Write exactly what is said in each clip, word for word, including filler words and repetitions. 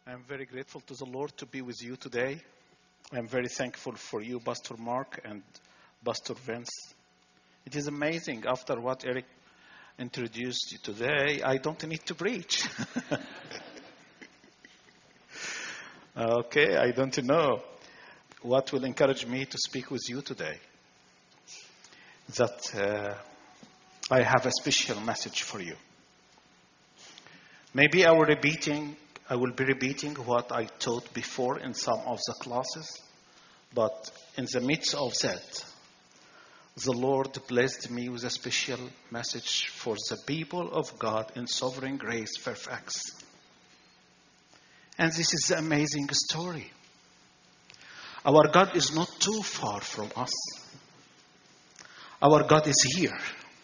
I'm very grateful to the Lord to be with you today. I'm very thankful for you, Pastor Mark and Pastor Vince. It is amazing after what Eric introduced you today, I don't need to preach. Okay, I don't know what will encourage me to speak with you today. That uh, I have a special message for you. Maybe I will repeating I will be repeating what I taught before in some of the classes, but in the midst of that, the Lord blessed me with a special message for the people of God in Sovereign Grace Fairfax. And this is an amazing story. Our God is not too far from us. Our God is here.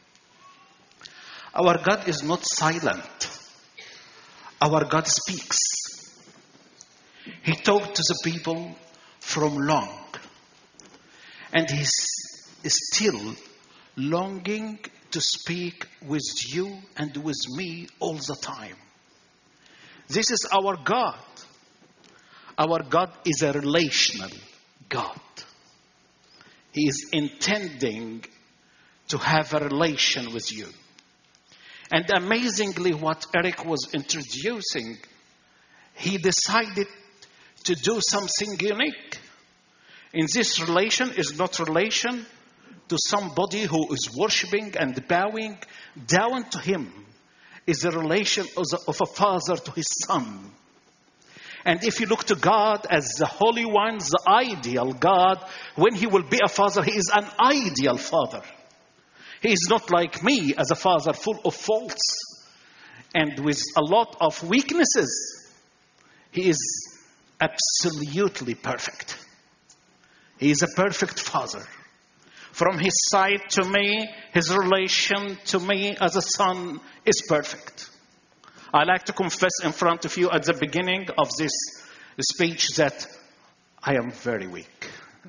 Our God is not silent. Our God speaks. He talked to the people from long. And He is still longing to speak with you and with me all the time. This is our God. Our God is a relational God. He is intending to have a relation with you. And amazingly, what Eric was introducing, he decided to do something unique. In this relation is not relation to somebody who is worshiping and bowing down to him. Is a relation of a father to his son. And if you look to God as the Holy One, the ideal God, when He will be a father, He is an ideal father. He is not like me as a father full of faults and with a lot of weaknesses. He is absolutely perfect. He is a perfect father. From His side to me, His relation to me as a son is perfect. I like to confess in front of you at the beginning of this speech that I am very weak.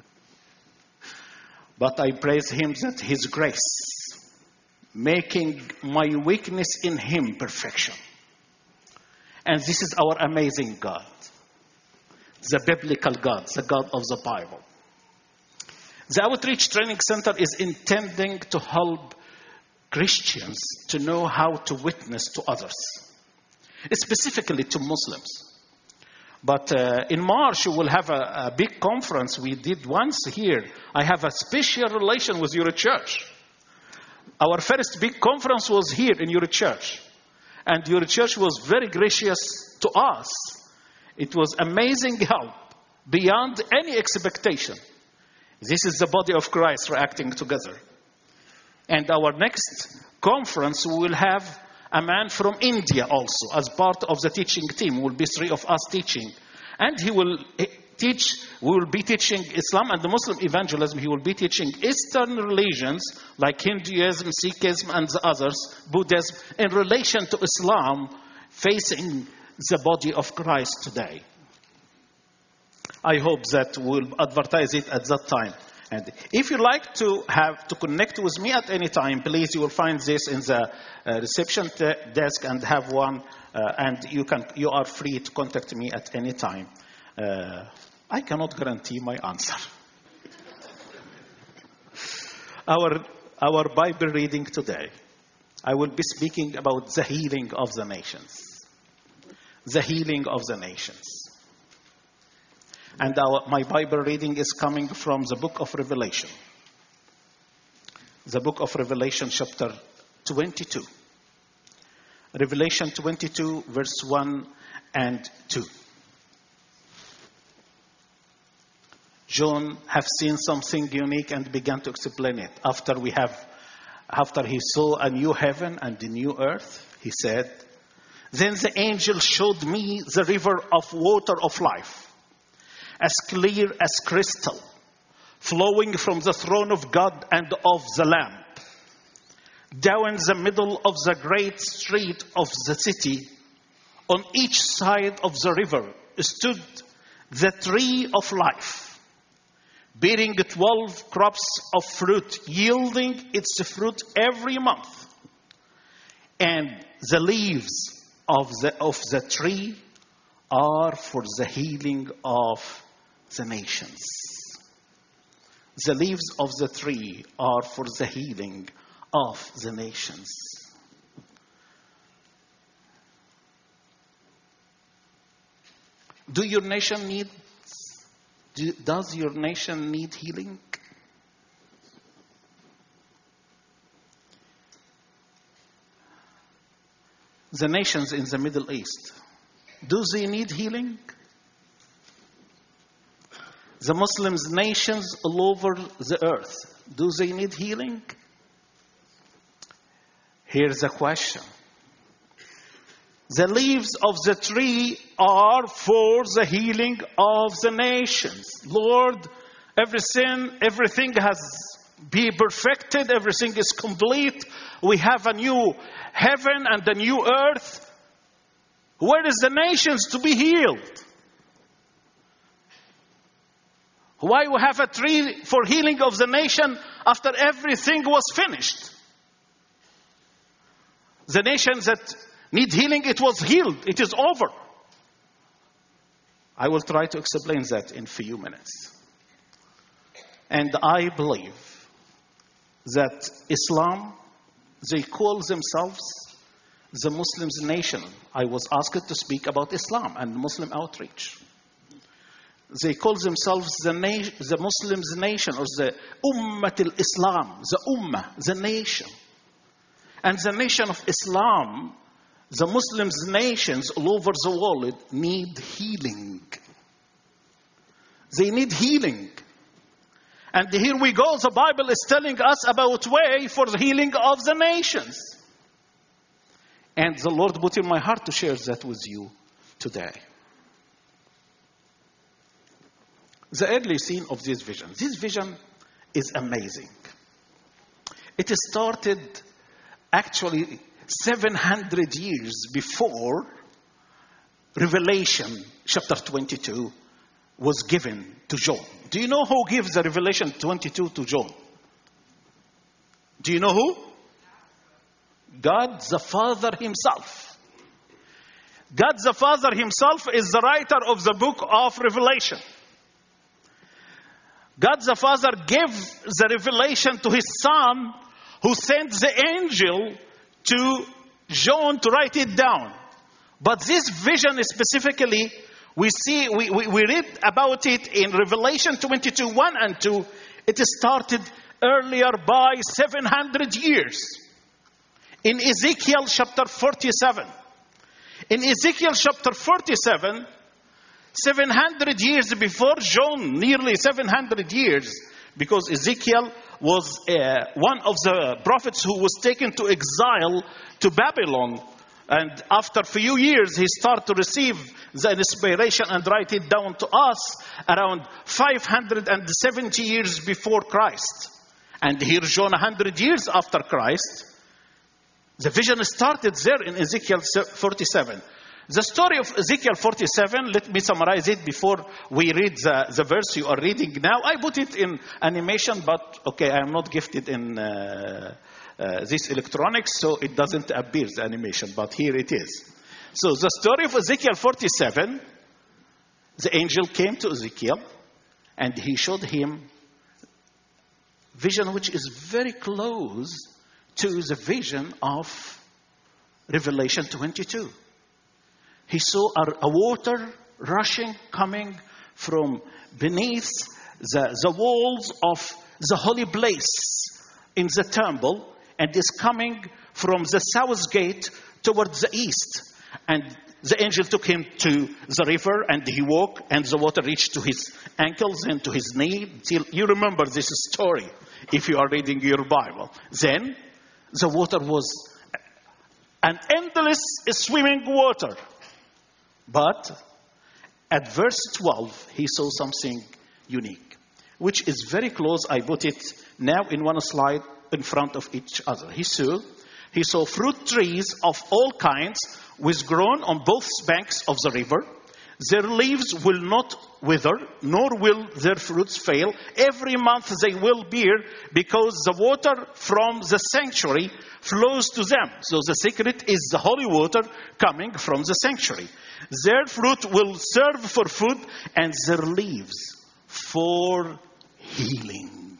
But I praise Him that His grace, making my weakness in Him perfection. And this is our amazing God. The biblical God, the God of the Bible. The Outreach Training Center is intending to help Christians to know how to witness to others, specifically to Muslims. But uh, in March, we will have a, a big conference. We did once here. I have a special relation with your church. Our first big conference was here in your church. And your church was very gracious to us. It was amazing help beyond any expectation. This is the body of Christ reacting together. And our next conference, we will have a man from India also as part of the teaching team. Will be three of us teaching. And he will teach, we will be teaching Islam and the Muslim evangelism. He will be teaching Eastern religions like Hinduism, Sikhism, and the others, Buddhism, in relation to Islam facing the body of Christ today. I hope that we'll advertise it at that time. And if you like to have to connect with me at any time, please, you will find this in the uh, reception te- desk and have one. Uh, and you can you are free to contact me at any time. Uh, I cannot guarantee my answer. our our Bible reading today, I will be speaking about the healing of the nations. The healing of the nations. And our, my Bible reading is coming from the book of Revelation. The book of Revelation, chapter twenty-two. Revelation twenty-two, verse one and two. John have seen something unique and began to explain it. After we have, after he saw a new heaven and a new earth, he said, "Then the angel showed me the river of water of life, as clear as crystal, flowing from the throne of God and of the Lamb. Down the middle of the great street of the city, on each side of the river, stood the tree of life, bearing twelve crops of fruit, yielding its fruit every month. And the leaves of the, of the tree are for the healing of the nations. The leaves of the tree are for the healing of the nations. Do your nation need, do, does your nation need healing? The nations in the Middle East, do they need healing? The Muslim nations all over the earth, do they need healing? Here's a question. The leaves of the tree are for the healing of the nations. Lord, everything, everything has been perfected. Everything is complete. We have a new heaven and a new earth. Where is the nations to be healed? Why we have a tree for healing of the nation after everything was finished? The nations that need healing, it was healed. It is over. I will try to explain that in a few minutes. And I believe that Islam, they call themselves the Muslims nation. I was asked to speak about Islam and Muslim outreach. They call themselves the, na- the Muslims nation, or the Ummat al-Islam, the Ummah, the nation. And the nation of Islam, the Muslims nations all over the world need healing. They need healing. And here we go, the Bible is telling us about way for the healing of the nations. And the Lord put in my heart to share that with you today. The early scene of this vision. This vision is amazing. It started actually seven hundred years before Revelation chapter twenty-two was given to John. Do you know who gives the Revelation twenty-two to John? Do you know who? God the Father himself. God the Father himself is the writer of the book of Revelation. God the Father gave the revelation to his Son, who sent the angel to John to write it down. But this vision specifically, we see, we, we, we read about it in Revelation twenty-two, one and two. It started earlier by seven hundred years. In Ezekiel chapter forty-seven. In Ezekiel chapter forty-seven, seven hundred years before John, nearly seven hundred years, because Ezekiel was uh, one of the prophets who was taken to exile to Babylon. And after a few years, he started to receive the inspiration and write it down to us around five hundred seventy years before Christ. And here John, one hundred years after Christ. The vision started there in Ezekiel forty-seven. The story of Ezekiel forty-seven, let me summarize it before we read the, the verse you are reading now. I put it in animation, but okay, I am not gifted in uh, uh, this electronics, so it doesn't appear, the animation, but here it is. So the story of Ezekiel forty-seven, the angel came to Ezekiel and he showed him vision which is very close to the vision of Revelation twenty-two. He saw a, a water rushing, coming from beneath the, the walls of the holy place in the temple, and is coming from the south gate towards the east. And the angel took him to the river, and he walked, and the water reached to his ankles and to his knee. You remember this story if you are reading your Bible. Then the water was an endless swimming water. But at verse twelve, he saw something unique, which is very close. I put it now in one slide in front of each other. He saw, he saw fruit trees of all kinds, which grown on both banks of the river. Their leaves will not wither, nor will their fruits fail. Every month they will bear, because the water from the sanctuary flows to them. So the secret is the holy water coming from the sanctuary. Their fruit will serve for food, and their leaves for healing.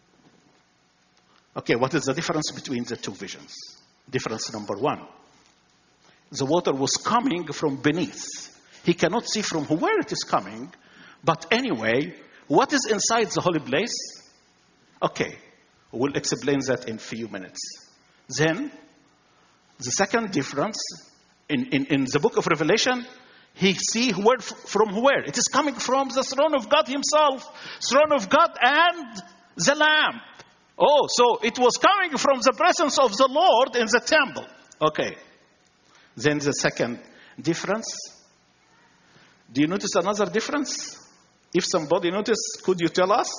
Okay, what is the difference between the two visions? Difference number one. The water was coming from beneath. He cannot see from where it is coming. But anyway, what is inside the holy place? Okay, we'll explain that in a few minutes. Then, the second difference, in, in, in the book of Revelation, he see where, from where. It is coming from the throne of God himself. Throne of God and the Lamb. Oh, so it was coming from the presence of the Lord in the temple. Okay. Then the second difference. Do you notice another difference? If somebody noticed, could you tell us?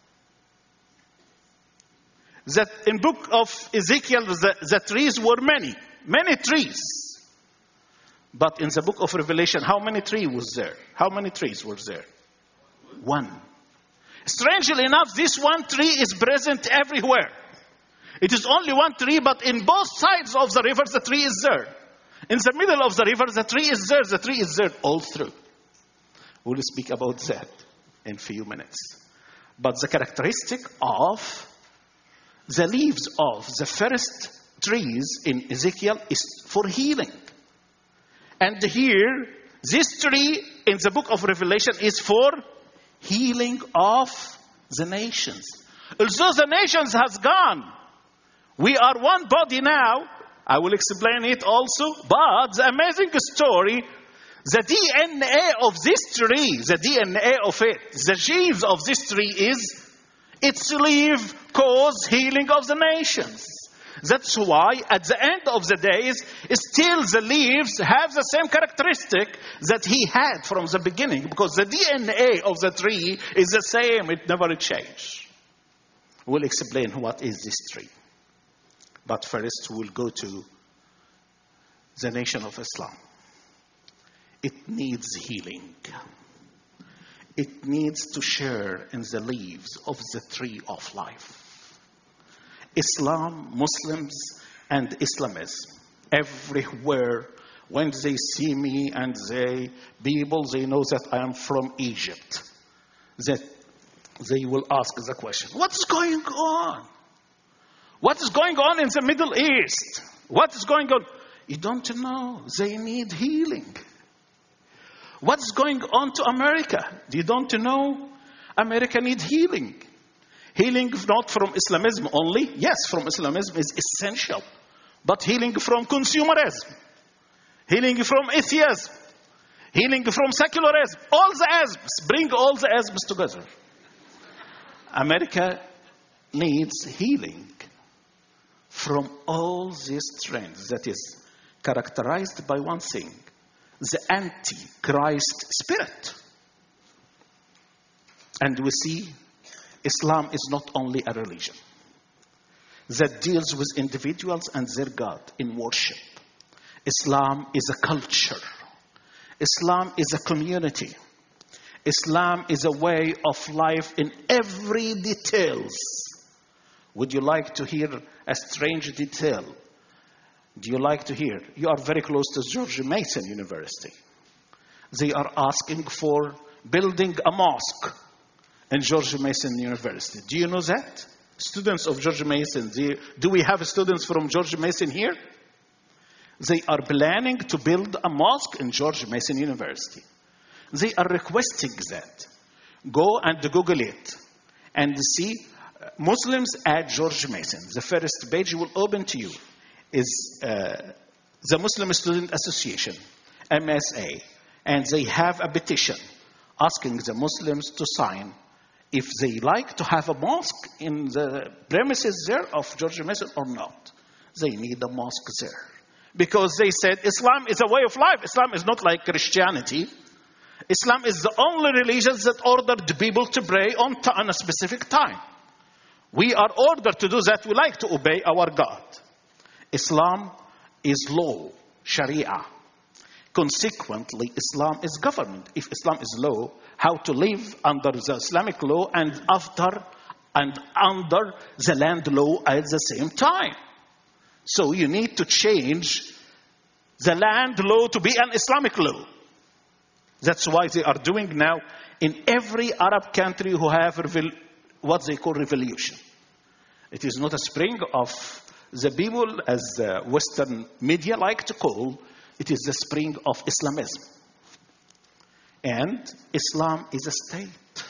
That in book of Ezekiel, the, the trees were many. Many trees. But in the book of Revelation, how many trees was there? How many trees were there? One. Strangely enough, this one tree is present everywhere. It is only one tree, but in both sides of the river, the tree is there. In the middle of the river, the tree is there. The tree is there all through. We'll speak about that in a few minutes. But the characteristic of the leaves of the first trees in Ezekiel is for healing. And here, this tree in the book of Revelation is for healing of the nations. Although the nations has gone, we are one body now. I will explain it also. But the amazing story, the D N A of this tree, the D N A of it, the genes of this tree is, its leaf cause healing of the nations. That's why at the end of the days, still the leaves have the same characteristic that he had from the beginning. Because the D N A of the tree is the same. It never changed. We'll explain what is this tree. But first we'll go to the nation of Islam. It needs healing. It needs to share in the leaves of the tree of life. Islam, Muslims, and Islamism, everywhere, when they see me and they, people, they know that I am from Egypt, that they will ask the question, what's going on? What is going on in the Middle East? What is going on? You don't know. They need healing. What's going on to America? You don't know. America needs healing. Healing not from Islamism only. Yes, from Islamism is essential. But healing from consumerism. Healing from atheism. Healing from secularism. All the isms. Bring all the isms together. America needs healing from all these trends that is characterized by one thing. The anti-Christ spirit. And we see Islam is not only a religion that deals with individuals and their God in worship. Islam is a culture. Islam is a community. Islam is a way of life in every details. Would you like to hear a strange detail? Do you like to hear? You are very close to George Mason University. They are asking for building a mosque in George Mason University. Do you know that? Students of George Mason, do, do we have students from George Mason here? They are planning to build a mosque in George Mason University. They are requesting that. Go and Google it and see Muslims at George Mason. The first page will open to you is uh, the Muslim Student Association, M S A. And they have a petition asking the Muslims to sign if they like to have a mosque in the premises there of George Mason or not. They need a mosque there. Because they said Islam is a way of life. Islam is not like Christianity. Islam is the only religion that ordered people to pray on, t- on a specific time. We are ordered to do that. We like to obey our God. Islam is law, Sharia. Consequently, Islam is government. If Islam is law, how to live under the Islamic law and after and under the land law at the same time. So you need to change the land law to be an Islamic law. That's why they are doing now in every Arab country who have revol- what they call revolution. It is not a spring of the people, as the Western media like to call. It is the spring of Islamism. And Islam is a state.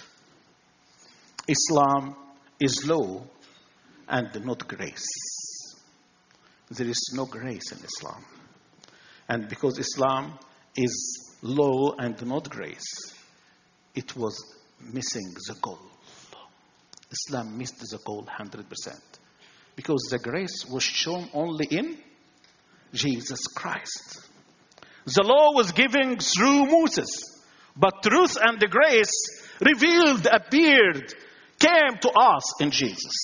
Islam is law and not grace. There is no grace in Islam. And because Islam is law and not grace, it was missing the goal. Islam missed the goal one hundred percent. Because the grace was shown only in Jesus Christ. The law was given through Moses, but truth and the grace revealed, appeared, came to us in Jesus.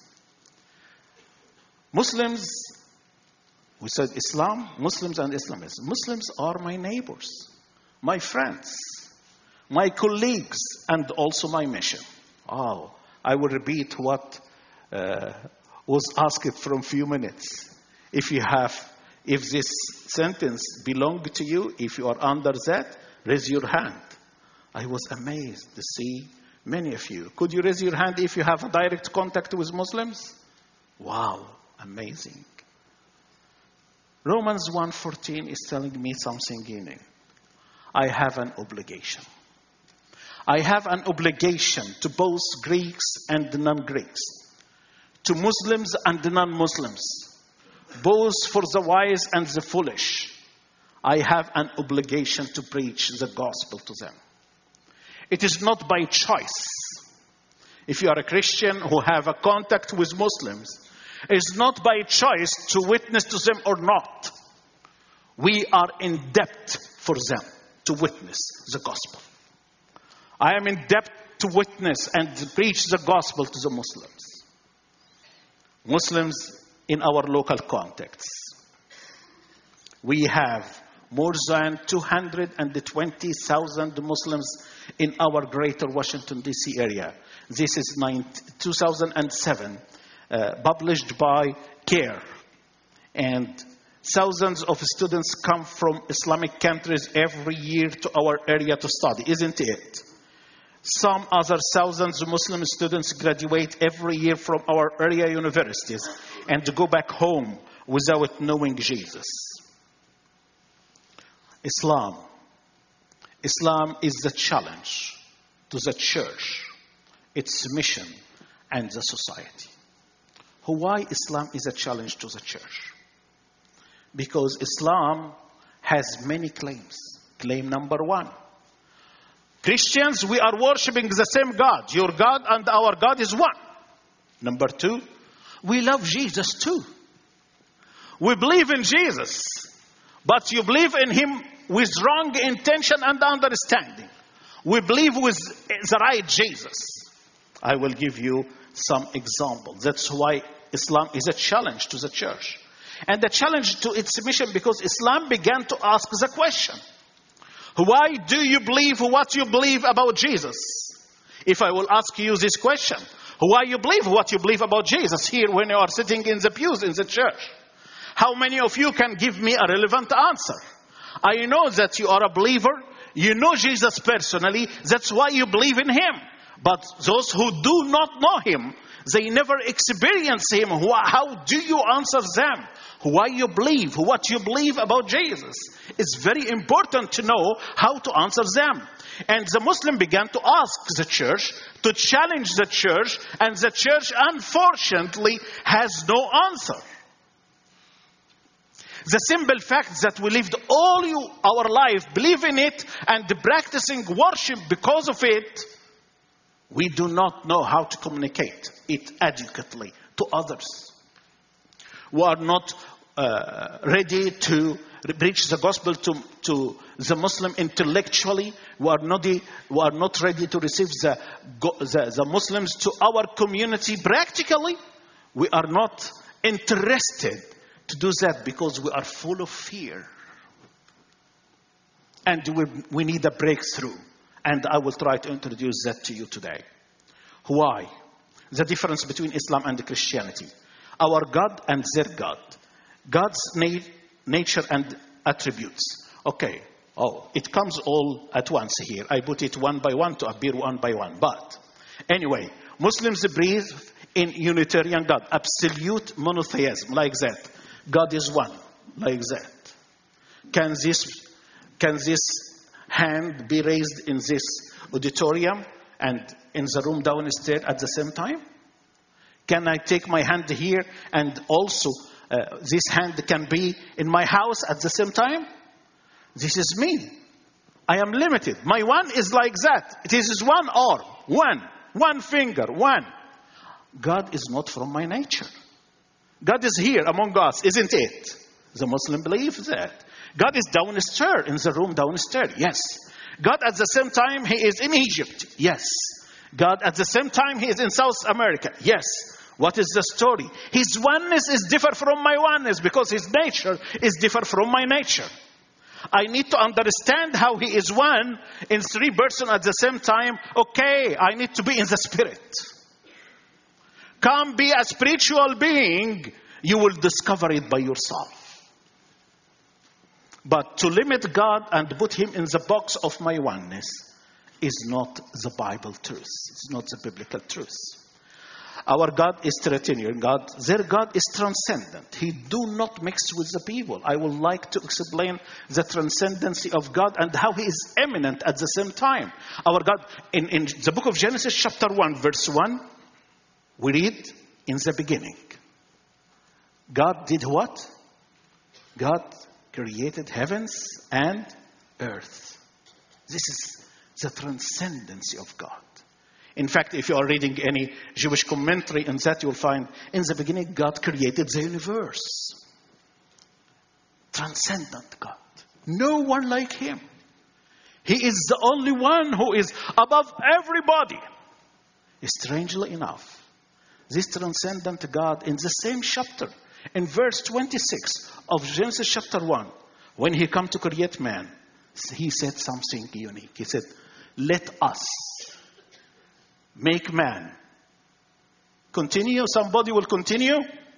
Muslims, we said Islam, Muslims and Islamism. Muslims are my neighbors, my friends, my colleagues, and also my mission. Oh, I will repeat what uh, was asked from few minutes. If you have If this sentence belongs to you, if you are under that, raise your hand. I was amazed to see many of you. Could you raise your hand if you have a direct contact with Muslims? Wow, amazing. Romans one fourteen is telling me something unique. I have an obligation. I have an obligation to both Greeks and non-Greeks, to Muslims and non-Muslims, both for the wise and the foolish. I have an obligation to preach the gospel to them. It is not by choice. If you are a Christian who have a contact with Muslims, it is not by choice to witness to them or not. We are in debt for them to witness the gospel. I am in debt to witness and to preach the gospel to the Muslims. Muslims in our local context. We have more than two hundred twenty thousand Muslims in our greater Washington, D C area. This is two thousand seven, uh, published by CARE. And thousands of students come from Islamic countries every year to our area to study, isn't it? Some other thousands of Muslim students graduate every year from our area universities and go back home without knowing Jesus. Islam. Islam is the challenge to the church, its mission, and the society. Why Islam is a challenge to the church? Because Islam has many claims. Claim number one. Christians, we are worshiping the same God. Your God and our God is one. Number two, we love Jesus too. We believe in Jesus, but you believe in him with wrong intention and understanding. We believe with the right Jesus. I will give you some examples. That's why Islam is a challenge to the church. And a challenge to its mission, because Islam began to ask the question, why do you believe what you believe about Jesus? If I will ask you this question, why you believe what you believe about Jesus here when you are sitting in the pews in the church? How many of you can give me a relevant answer? I know that you are a believer. You know Jesus personally. That's why you believe in him. But those who do not know him, they never experience him. How do you answer them? Why you believe, what you believe about Jesus? It's very important to know how to answer them. And the Muslim began to ask the church, to challenge the church, and the church unfortunately has no answer. The simple fact that we lived all you, our life believing it and practicing worship because of it, we do not know how to communicate it adequately to others. We are not uh, ready to preach the gospel to, to the Muslim intellectually. We are not, we are not ready to receive the, the, the Muslims to our community practically. We are not interested to do that because we are full of fear. And we, we need a breakthrough. And I will try to introduce that to you today. Why? The difference between Islam and Christianity. Our God and their God. God's na- nature and attributes. Okay. Oh, it comes all at once here. I put it one by one to appear one by one. But anyway, Muslims believe in Unitarian God. Absolute monotheism, like that. God is one, like that. Can this, can this hand be raised in this auditorium and in the room downstairs at the same time? Can I take my hand here and also uh, this hand can be in my house at the same time? This is me. I am limited. My one is like that. It is one arm, one, one finger, one. God is not from my nature. God is here among us, isn't it? The Muslim believes that. God is downstairs, in the room downstairs, yes. God at the same time, He is in Egypt, yes. God at the same time, He is in South America, yes. What is the story? His oneness is different from my oneness because His nature is different from my nature. I need to understand how He is one in three persons at the same time. Okay, I need to be in the Spirit. Come be a spiritual being. You will discover it by yourself. But to limit God and put Him in the box of my oneness is not the Bible truth. It's not the biblical truth. Our God is Trinitarian God. Their God is transcendent. He do not mix with the people. I would like to explain the transcendency of God and how He is eminent at the same time. Our God, in, in the book of Genesis chapter one, verse one, we read, in the beginning. God did what? God created heavens and earth. This is the transcendency of God. In fact, if you are reading any Jewish commentary on that, you'll find, in the beginning, God created the universe. Transcendent God. No one like Him. He is the only one who is above everybody. Strangely enough, this transcendent God, in the same chapter, in verse twenty-six of Genesis chapter one, when He come to create man, He said something unique. He said, let us make man. Continue. Somebody will continue.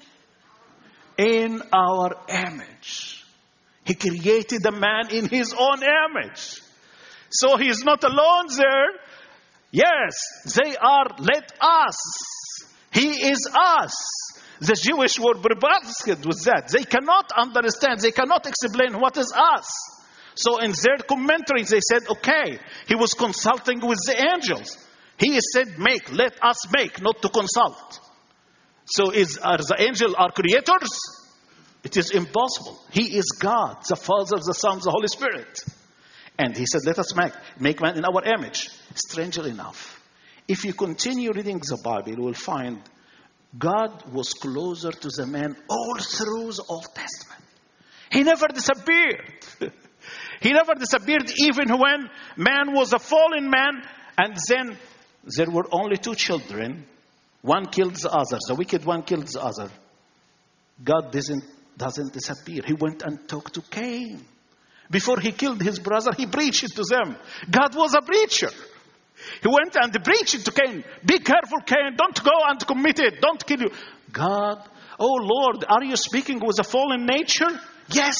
In our image. He created the man in His own image. So He is not alone there. Yes, they are, let us. He is us. The Jewish were perplexed with that. They cannot understand. They cannot explain what is us. So in their commentary, they said, okay, He was consulting with the angels. He said, make, let us make, not to consult. So is are the angels are creators? It is impossible. He is God, the Father, the Son, the Holy Spirit. And He said, let us make, make man in our image. Strangely enough, if you continue reading the Bible, you will find God was closer to the man all through the Old Testament. He never disappeared. He never disappeared even when man was a fallen man. And then there were only two children. One killed the other. The wicked one killed the other. God doesn't, doesn't disappear. He went and talked to Cain. Before he killed his brother, he preached to them. God was a preacher. He went and preached to Cain. Be careful, Cain. Don't go and commit it. Don't kill you. God, oh Lord, are you speaking with a fallen nature? Yes.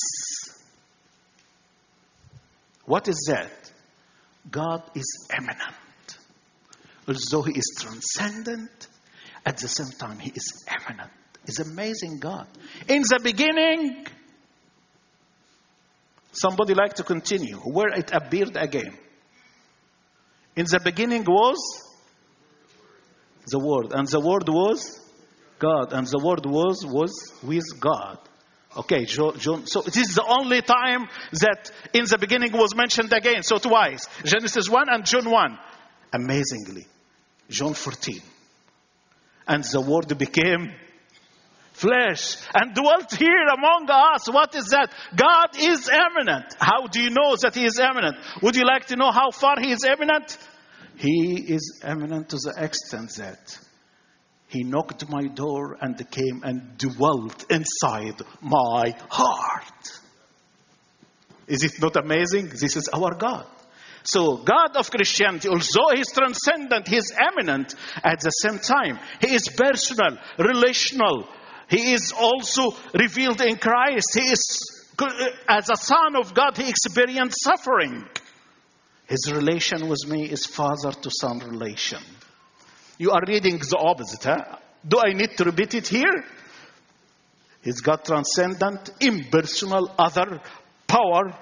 What is that? God is eminent. Although He is transcendent, at the same time He is eminent. He's amazing God. In the beginning, somebody like to continue, where it appeared again. In the beginning was the Word. And the Word was God. And the Word was, was with God. Okay, John, John. So it is the only time that in the beginning was mentioned again. So twice. Genesis one and John one. Amazingly. John fourteen. And the Word became flesh and dwelt here among us. What is that? God is eminent. How do you know that He is eminent? Would you like to know how far He is eminent? He is eminent to the extent that He knocked my door and came and dwelt inside my heart. Is it not amazing? This is our God. So God of Christianity, although He is transcendent, He is eminent at the same time. He is personal, relational. He is also revealed in Christ. He is, as a son of God, He experienced suffering. His relation with me is father to son relation. You are reading the opposite, huh? Do I need to repeat it here? He's God transcendent, impersonal, other, power,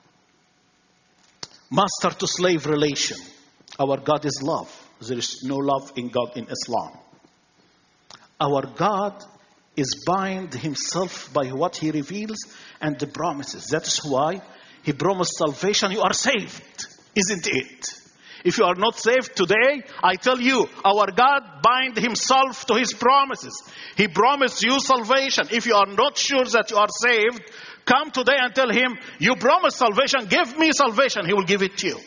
master to slave relation. Our God is love. There is no love in God in Islam. Our God is bind Himself by what He reveals and the promises. That's why He promised salvation. You are saved, isn't it? If you are not saved today, I tell you, our God bind Himself to His promises. He promised you salvation. If you are not sure that you are saved, come today and tell Him, you promised salvation, give me salvation. He will give it to you.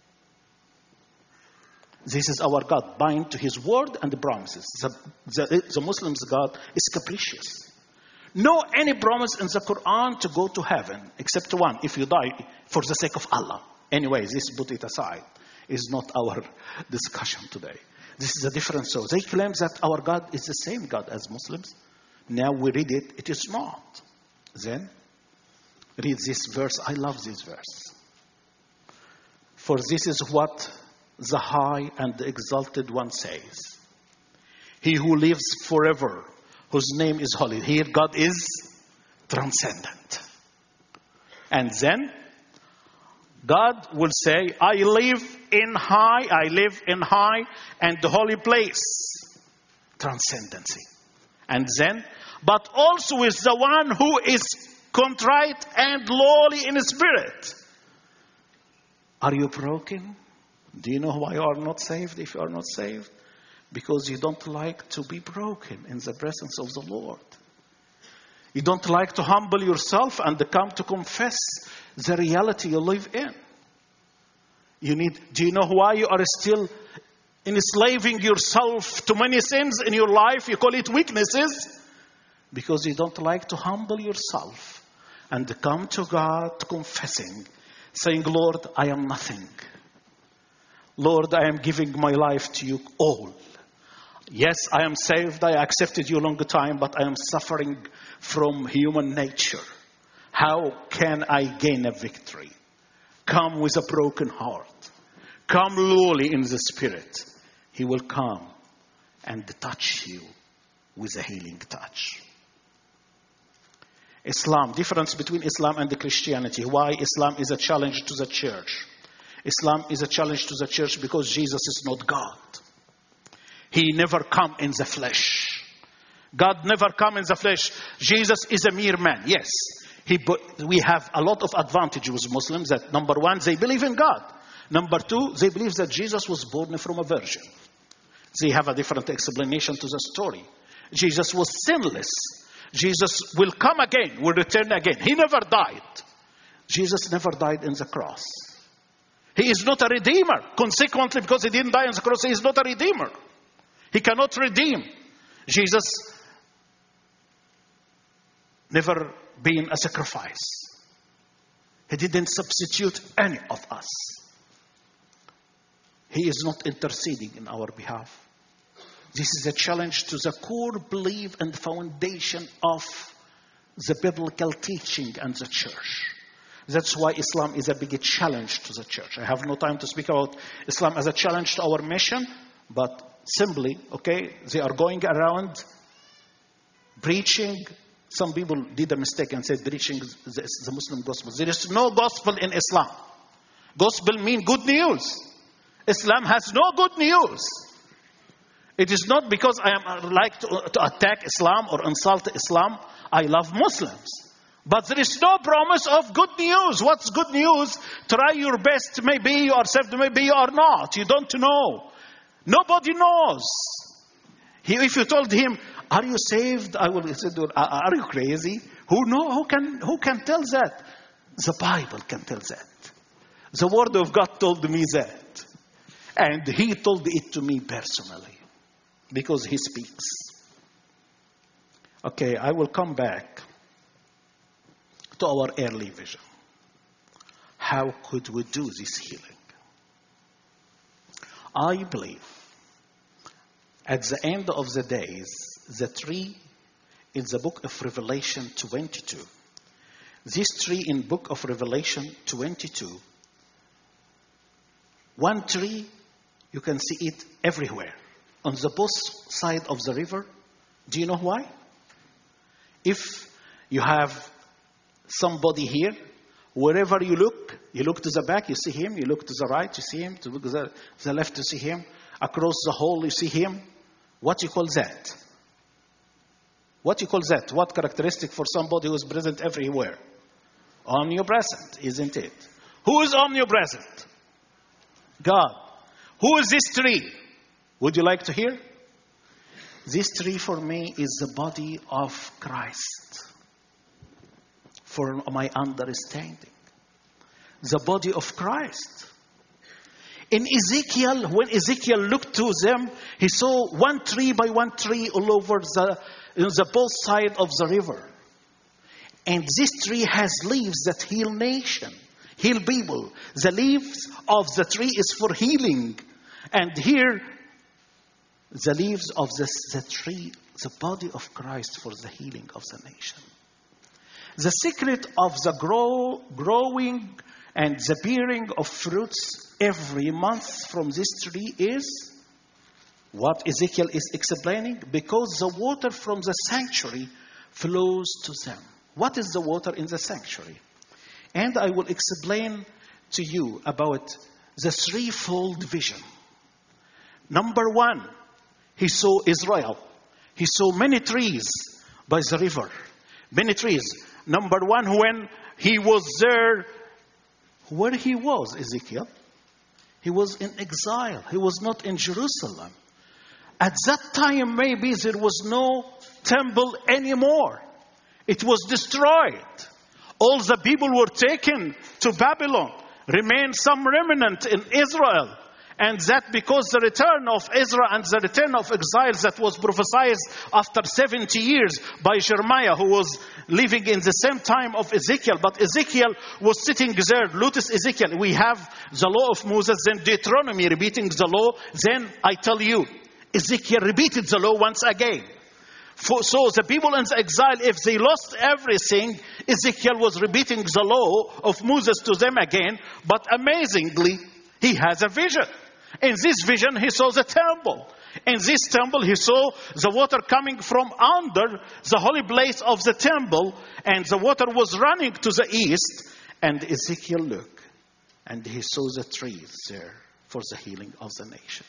This is our God, bind to His word and the promises. The, the, the Muslims' God is capricious. No any promise in the Quran to go to heaven, except one, if you die for the sake of Allah. Anyway, this put it aside. Is not our discussion today. This is a different source. They claim that our God is the same God as Muslims. Now we read it, it is not. Then, read this verse. I love this verse. For this is what the high and the exalted one says. He who lives forever, whose name is holy. Here God is transcendent. And then, God will say, I live in high, I live in high and the holy place. Transcendency. And then, but also is the one who is contrite and lowly in spirit. Are you broken? Do you know why you are not saved if you are not saved? Because you don't like to be broken in the presence of the Lord. You don't like to humble yourself and come to confess the reality you live in. You need, do you know why you are still enslaving yourself to many sins in your life? You call it weaknesses. Because you don't like to humble yourself and come to God confessing, saying, Lord, I am nothing. Lord, I am giving my life to you all. Yes, I am saved. I accepted you a long time, but I am suffering from human nature. How can I gain a victory? Come with a broken heart. Come lowly in the spirit. He will come and touch you with a healing touch. Islam, difference between Islam and the Christianity. Why Islam is a challenge to the church? Islam is a challenge to the church because Jesus is not God. He never come in the flesh. God never come in the flesh. Jesus is a mere man. Yes. He, we have a lot of advantage with Muslims. That number one, they believe in God. Number two, they believe that Jesus was born from a virgin. They have a different explanation to the story. Jesus was sinless. Jesus will come again, will return again. He never died. Jesus never died in the cross. He is not a redeemer. Consequently, because he didn't die on the cross, he is not a redeemer. He cannot redeem. Jesus never been a sacrifice. He didn't substitute any of us. He is not interceding in our behalf. This is a challenge to the core belief and foundation of the biblical teaching and the church. That's why Islam is a big challenge to the church. I have no time to speak about Islam as a challenge to our mission, but simply, okay, they are going around preaching. Some people did a mistake and said preaching the, the Muslim gospel. There is no gospel in Islam. Gospel means good news. Islam has no good news. It is not because I am like to, to attack Islam or insult Islam. I love Muslims. But there is no promise of good news. What's good news? Try your best. Maybe you are saved, maybe you are not. You don't know. Nobody knows. He, if you told him, are you saved? I will say, are you crazy? Who know? Who can, who can tell that? The Bible can tell that. The Word of God told me that. And He told it to me personally. Because He speaks. Okay, I will come back to our early vision. how could we do this healing? I believe at the end of the days, the tree in the book of Revelation twenty-two, this tree in book of Revelation twenty-two, one tree, you can see it everywhere. On the both side of the river. Do you know why? If you have somebody here, wherever you look, you look to the back, you see him. You look to the right, you see him. To the, the left, you see him. Across the hall, you see him. What do you call that? What do you call that? What characteristic for somebody who is present everywhere? Omnipresent, isn't it? Who is omnipresent? God. Who is this tree? Would you like to hear? This tree for me is the body of Christ. For my understanding. The body of Christ. In Ezekiel, when Ezekiel looked to them, he saw one tree by one tree all over the, the both side of the river. And this tree has leaves that heal nation, heal people. The leaves of the tree is for healing. And here, the leaves of the, the tree, the body of Christ for the healing of the nation. The secret of the grow, growing and the bearing of fruits every month from this tree is what Ezekiel is explaining. Because the water from the sanctuary flows to them. What is the water in the sanctuary? And I will explain to you about the threefold vision. Number one, he saw Israel. He saw many trees by the river. Many trees. Number one, when he was there, where he was, Ezekiel? He was in exile. He was not in Jerusalem. At that time, maybe there was no temple anymore. It was destroyed. All the people were taken to Babylon. Remained some remnant in Israel. And that because the return of Israel and the return of exiles that was prophesied after seventy years by Jeremiah, who was living in the same time of Ezekiel. But Ezekiel was sitting there. Notice Ezekiel. We have the law of Moses, then Deuteronomy repeating the law. Then I tell you, Ezekiel repeated the law once again. For, so the people in the exile, if they lost everything, Ezekiel was repeating the law of Moses to them again. But amazingly, he has a vision. In this vision, he saw the temple. In this temple, he saw the water coming from under the holy place of the temple. And the water was running to the east. And Ezekiel looked. And he saw the trees there for the healing of the nation.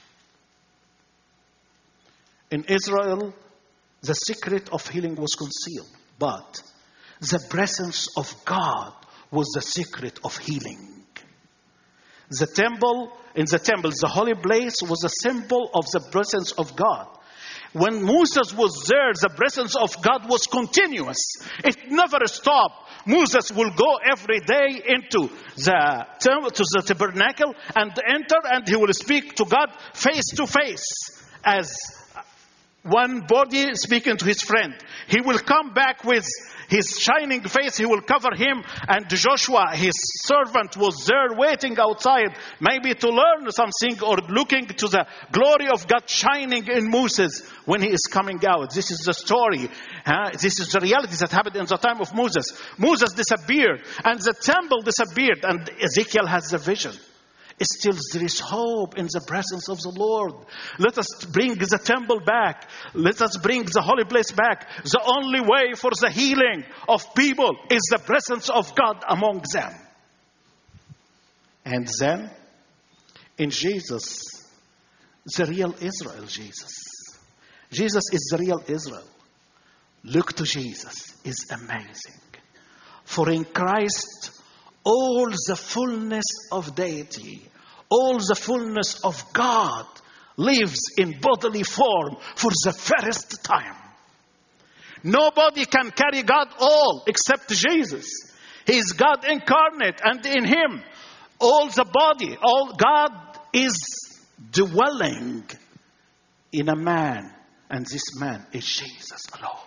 In Israel, the secret of healing was concealed. But the presence of God was the secret of healing. The temple, in the temple, the holy place was a symbol of the presence of God. When Moses was there, the presence of God was continuous. It never stopped. Moses will go every day into the temple, to the tabernacle and enter, and he will speak to God face to face as one body speaking to his friend. He will come back with his shining face. He will cover him. And Joshua, his servant, was there waiting outside, maybe to learn something or looking to the glory of God shining in Moses when he is coming out. This is the story. Huh? This is the reality that happened in the time of Moses. Moses disappeared and the temple disappeared, and Ezekiel has the vision. Still, there is hope in the presence of the Lord. Let us bring the temple back. Let us bring the holy place back. The only way for the healing of people is the presence of God among them. And then, in Jesus, the real Israel, Jesus. Jesus is the real Israel. Look to Jesus. It's amazing. For in Christ, all the fullness of deity, all the fullness of God lives in bodily form for the first time. Nobody can carry God all except Jesus. He is God incarnate, and in Him, all the body, all God is dwelling in a man, and this man is Jesus alone.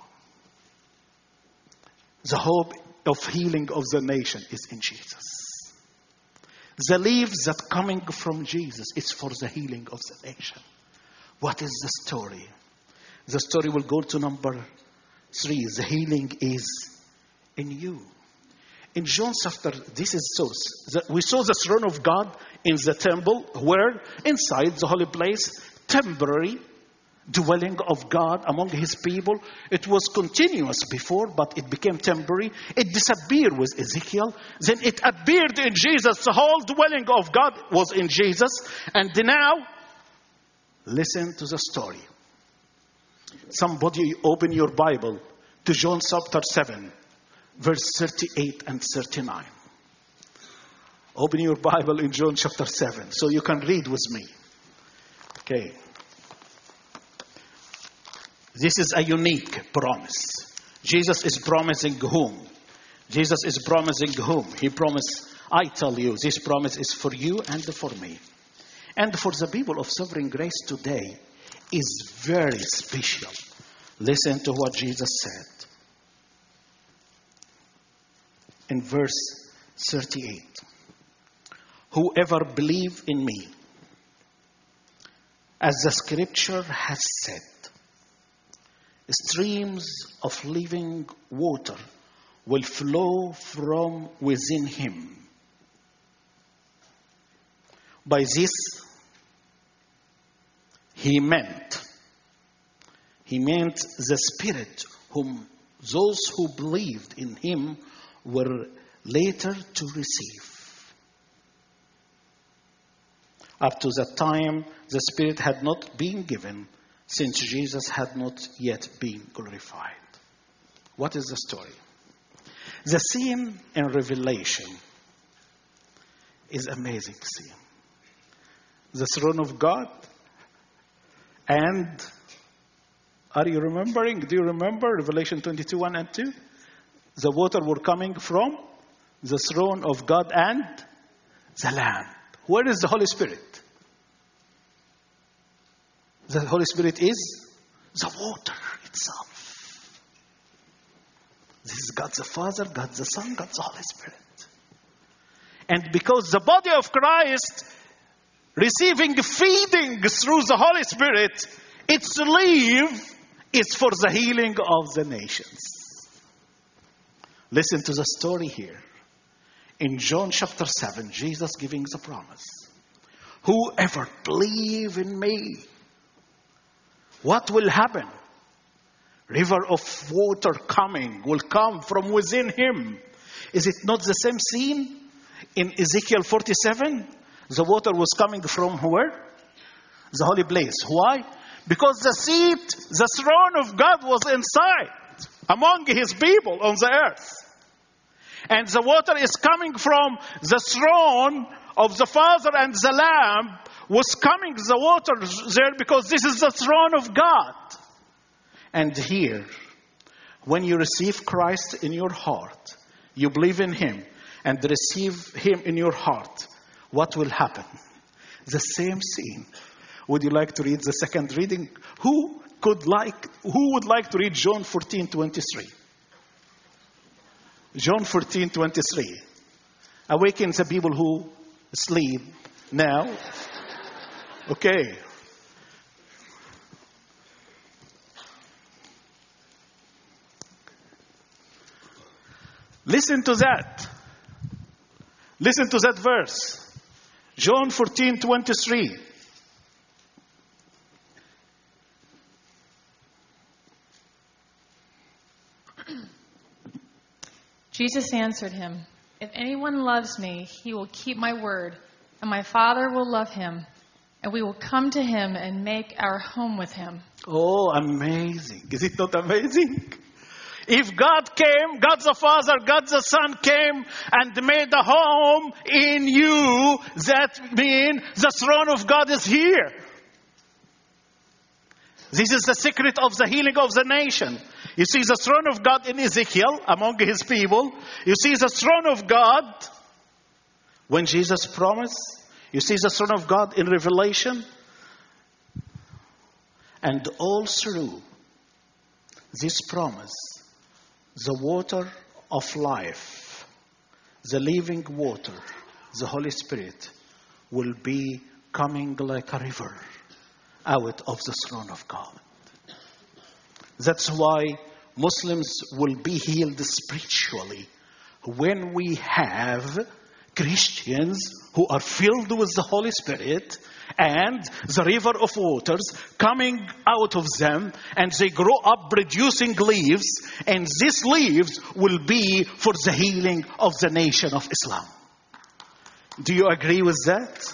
The hope of healing of the nation is in Jesus. The leaves that coming from Jesus is for the healing of the nation. What is the story? The story will go to number three. The healing is in you. In John chapter, this is so. The, we saw the throne of God in the temple, where inside the holy place, temporary dwelling of God among his people. It was continuous before, but it became temporary. It disappeared with Ezekiel. Then it appeared in Jesus. The whole dwelling of God was in Jesus. And now, listen to the story. Somebody open your Bible to John chapter seven, verse thirty-eight and thirty-nine. Open your Bible in John chapter seven so you can read with me. Okay. This is a unique promise. Jesus is promising whom? Jesus is promising whom? He promised, I tell you, this promise is for you and for me. And for the people of Sovereign Grace today is very special. Listen to what Jesus said. In verse thirty-eight. Whoever believes in me, as the scripture has said, streams of living water will flow from within him. By this, he meant, he meant the Spirit whom those who believed in him were later to receive. Up to that time, the Spirit had not been given, since Jesus had not yet been glorified. What is the story? The scene in Revelation is amazing scene. The throne of God, and are you remembering? Do you remember Revelation twenty-two, one and two? The water were coming from the throne of God and the Lamb. Where is the Holy Spirit? The Holy Spirit is the water itself. This is God the Father, God the Son, God the Holy Spirit. And because the body of Christ receiving feeding through the Holy Spirit, its leave is for the healing of the nations. Listen to the story here. In John chapter seven, Jesus giving the promise. Whoever believes in me, what will happen? River of water coming will come from within him. Is it not the same scene in Ezekiel forty-seven? The water was coming from where? The holy place. Why? Because the seat, the throne of God was inside, among his people on the earth. And the water is coming from the throne of the Father and the Lamb, was coming the water there because this is the throne of God. And here, when you receive Christ in your heart, you believe in him and receive him in your heart, what will happen? The same scene. Would you like to read the second reading? Who could like, who would like to read John fourteen twenty-three? John fourteen twenty-three. Awaken the people who sleep now. Okay. Listen to that. Listen to that verse. John fourteen twenty-three. Jesus answered him, "If anyone loves me, he will keep my word, and my Father will love him, and we will come to him and make our home with him." Oh, amazing. Is it not amazing? If God came, God the Father, God the Son came and made a home in you, that means the throne of God is here. This is the secret of the healing of the nation. You see the throne of God in Ezekiel among his people. You see the throne of God when Jesus promised. You see the throne of God in Revelation. And all through this promise, the water of life, the living water, the Holy Spirit will be coming like a river out of the throne of God. That's why Muslims will be healed spiritually when we have Christians who are filled with the Holy Spirit and the river of waters coming out of them, and they grow up producing leaves, and these leaves will be for the healing of the nation of Islam. Do you agree with that?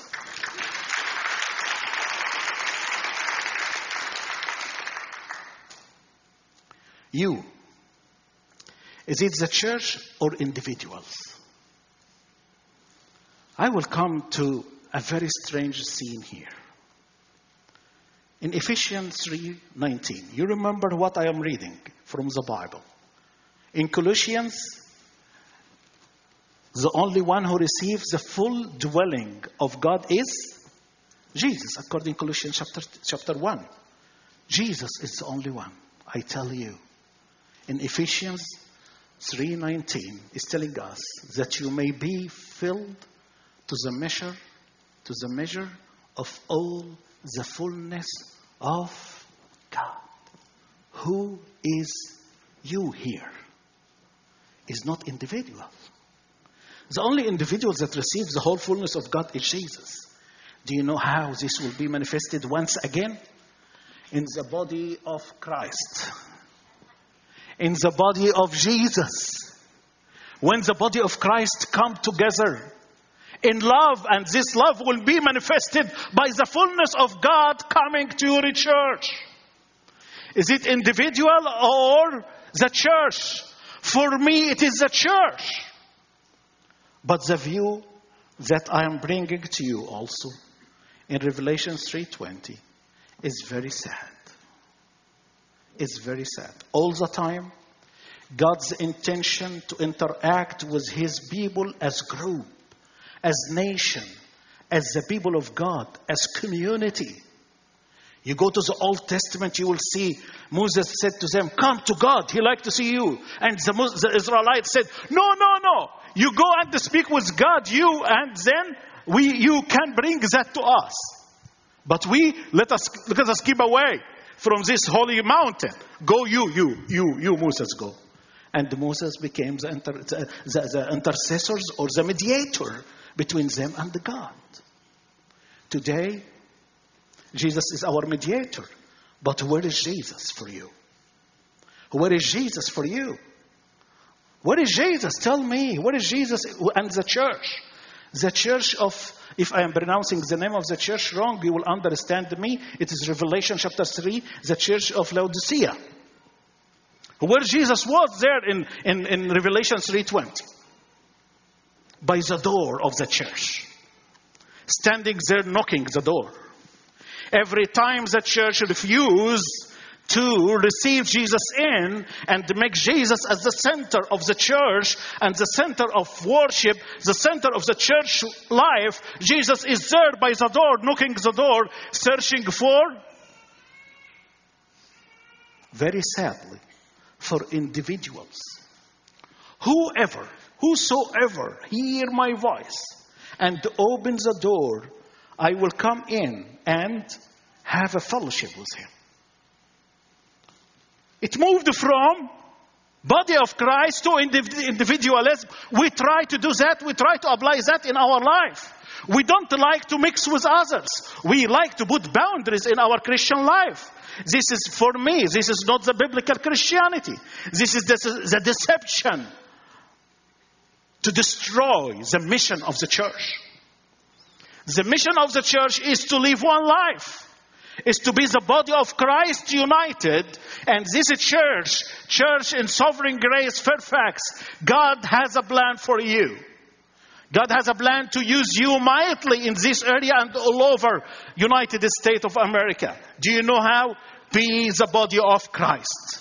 You. Is it the church or individuals? I will come to a very strange scene here. In Ephesians three nineteen, you remember what I am reading from the Bible. In Colossians, the only one who receives the full dwelling of God is Jesus, according to Colossians chapter, chapter one. Jesus is the only one. I tell you, in Ephesians three nineteen is telling us that you may be filled to the measure, to the measure of all the fullness of God. Who is you here? Is not individual. The only individual that receives the whole fullness of God is Jesus. Do you know how this will be manifested once again? In the body of Christ. In the body of Jesus. When the body of Christ come together in love, and this love will be manifested by the fullness of God coming to your church. Is it individual or the church? For me, it is the church. But the view that I am bringing to you also in Revelation three twenty is very sad. It's very sad. All the time, God's intention to interact with His people as group, as nation, as the people of God, as community. You go to the Old Testament, you will see Moses said to them, come to God, He like to see you. And the, the Israelites said, no, no, no. You go and speak with God, you, and then we, you can bring that to us. But we, let us, let us keep away from this holy mountain. Go you, you, you, you, Moses, go. And Moses became the, inter, the, the, the intercessors or the mediator between them and the God. Today, Jesus is our mediator. But where is Jesus for you? Where is Jesus for you? Where is Jesus? Tell me. Where is Jesus and the church? The church of, if I am pronouncing the name of the church wrong, you will understand me. It is Revelation chapter three, the church of Laodicea. Where Jesus was there in, in, in Revelation three twenty. By the door of the church. Standing there knocking the door. Every time the church refused to receive Jesus in and make Jesus as the center of the church and the center of worship, the center of the church life, Jesus is there by the door, knocking the door, searching for, very sadly, for individuals. Whoever, whosoever hear my voice and open the door, I will come in and have a fellowship with Him. It moved from body of Christ to indiv- individualism. We try to do that. We try to apply that in our life. We don't like to mix with others. We like to put boundaries in our Christian life. This is, for me, this is not the biblical Christianity. This is the, the deception to destroy the mission of the church. The mission of the church is to live one life. Is to be the body of Christ united. And this is church, church in Sovereign Grace Fairfax. God has a plan for you. God has a plan to use you mightily in this area and all over United States of America. Do you know how? Be the body of Christ.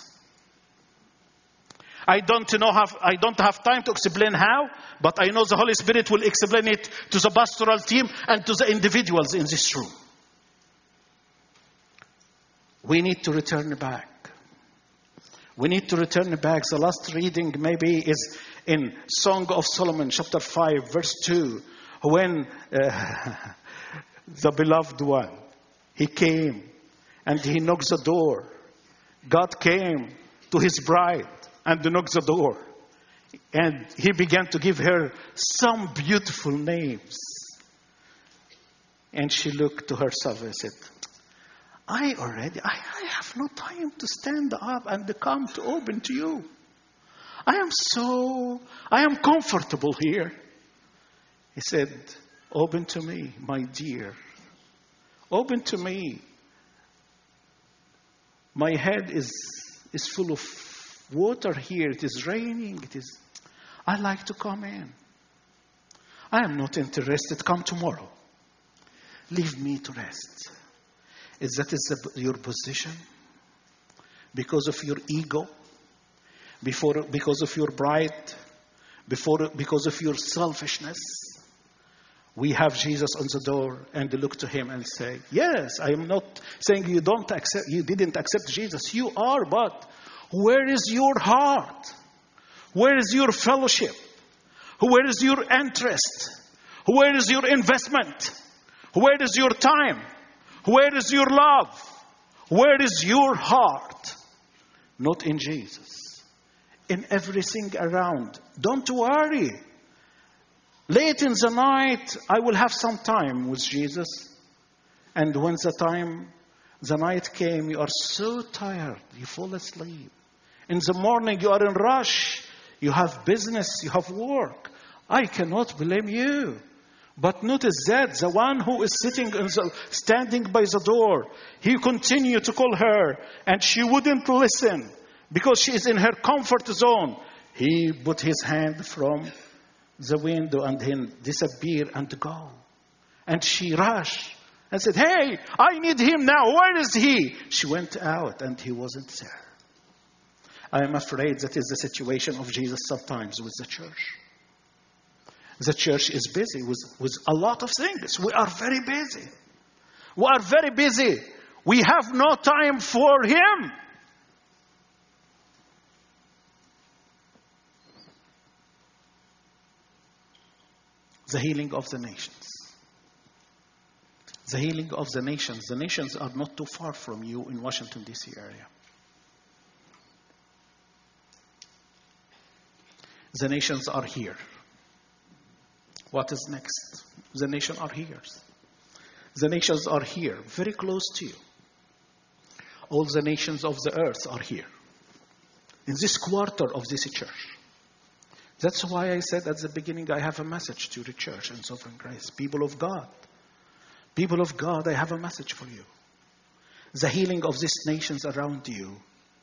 I don't know how, I don't have time to explain how, but I know the Holy Spirit will explain it to the pastoral team and to the individuals in this room. We need to return back. We need to return back. The last reading maybe is in Song of Solomon, chapter five, verse two. when uh, the beloved one, he came and he knocks the door. God came to his bride and knocks the door. And he began to give her some beautiful names. And she looked to herself and said, I already, I, I have no time to stand up and come to open to you. I am so, I am comfortable here. He said, open to me, my dear. Open to me. My head is, is full of water here. It is raining. It is. I like to come in. I am not interested. Come tomorrow. Leave me to rest. Is that is the, your position? Because of your ego? Before, because of your pride? Before, because of your selfishness? We have Jesus on the door and look to him and say, yes, I am not saying you don't accept, you didn't accept Jesus. You are, but where is your heart? Where is your fellowship? Where is your interest? Where is your investment? Where is your time? Where is your love? Where is your heart? Not in Jesus. In everything around. Don't worry. Late in the night, I will have some time with Jesus. And when the time, the night came, you are so tired, you fall asleep. In the morning, you are in rush. You have business, you have work. I cannot blame you. But notice that the one who is sitting, in the, standing by the door, he continued to call her, and she wouldn't listen because she is in her comfort zone. He put his hand from the window and then disappear and go. And she rushed and said, hey, I need him now. Where is he? She went out and he wasn't there. I am afraid that is the situation of Jesus sometimes with the church. The church is busy with, with a lot of things. We are very busy. We are very busy. We have no time for him. The healing of the nations. The healing of the nations. The nations are not too far from you in Washington, D C area. The nations are here. What is next? The nations are here. The nations are here, very close to you. All the nations of the earth are here. In this quarter of this church. That's why I said at the beginning, I have a message to the church and Sovereign Grace. People of God. People of God, I have a message for you. The healing of these nations around you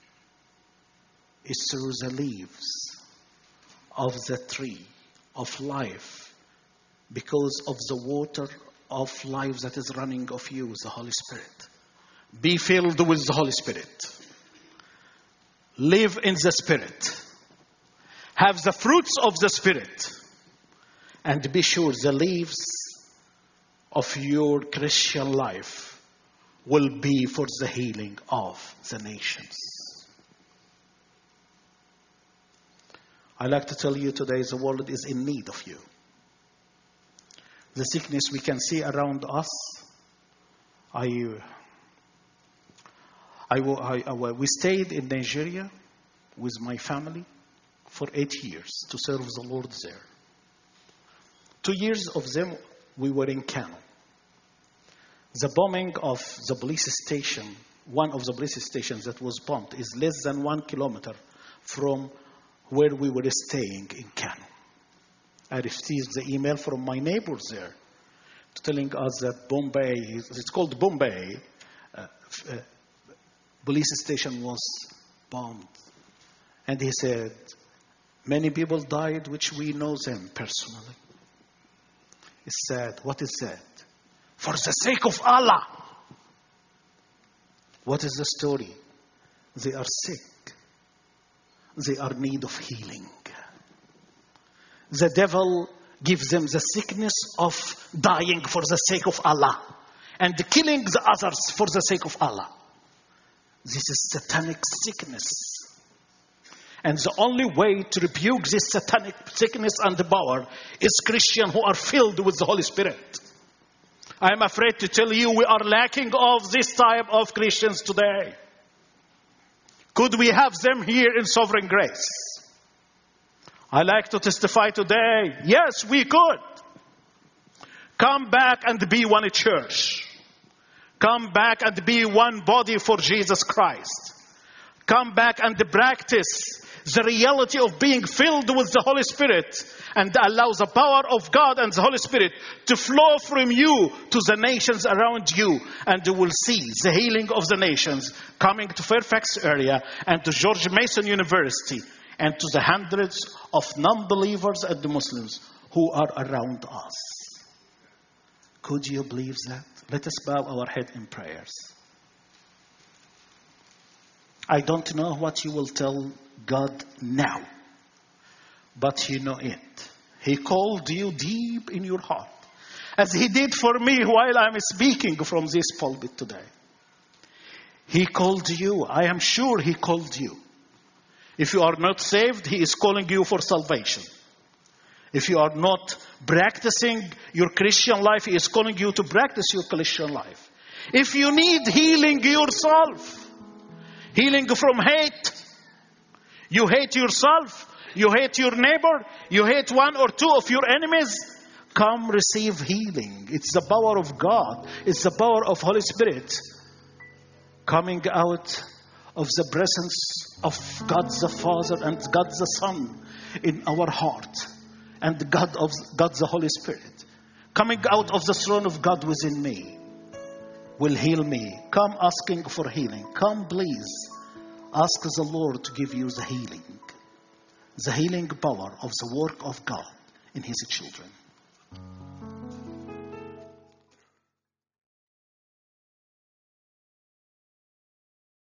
is through the leaves of the tree of life, because of the water of life that is running of you, the Holy Spirit. Be filled with the Holy Spirit. Live in the Spirit. Have the fruits of the Spirit. And be sure the leaves of your Christian life will be for the healing of the nations. I like to tell you today, the world is in need of you. The sickness we can see around us. I, I, I, I, we stayed in Nigeria with my family for eight years to serve the Lord there. Two years of them, we were in Kano. The bombing of the police station, one of the police stations that was bombed, is less than one kilometer from where we were staying in Kano. I received the email from my neighbors there telling us that Bombay, it's called Bombay, uh, uh, police station was bombed. And he said, many people died which we know them personally. He said, what is that? For the sake of Allah. What is the story? They are sick. They are in need of healing. The devil gives them the sickness of dying for the sake of Allah and killing the others for the sake of Allah. This is satanic sickness. And the only way to rebuke this satanic sickness and power is Christians who are filled with the Holy Spirit. I am afraid to tell you we are lacking of this type of Christians today. Could we have them here in Sovereign Grace? I like to testify today, yes, we could. Come back and be one church. Come back and be one body for Jesus Christ. Come back and practice the reality of being filled with the Holy Spirit and allow the power of God and the Holy Spirit to flow from you to the nations around you. And you will see the healing of the nations coming to Fairfax area and to George Mason University and to the hundreds of non-believers and the Muslims who are around us. Could you believe that? Let us bow our head in prayers. I don't know what you will tell God now, but you know it. He called you deep in your heart, as He did for me while I'm speaking from this pulpit today. He called you. I am sure He called you. If you are not saved, He is calling you for salvation. If you are not practicing your Christian life, He is calling you to practice your Christian life. If you need healing yourself, healing from hate, you hate yourself, you hate your neighbor, you hate one or two of your enemies, come receive healing. It's the power of God. It's the power of Holy Spirit coming out of the presence of God the Father and God the Son in our heart, and God of God the Holy Spirit coming out of the throne of God within me will heal me. Come asking for healing. Come please. Ask the Lord to give you the healing. The healing power of the work of God in His children.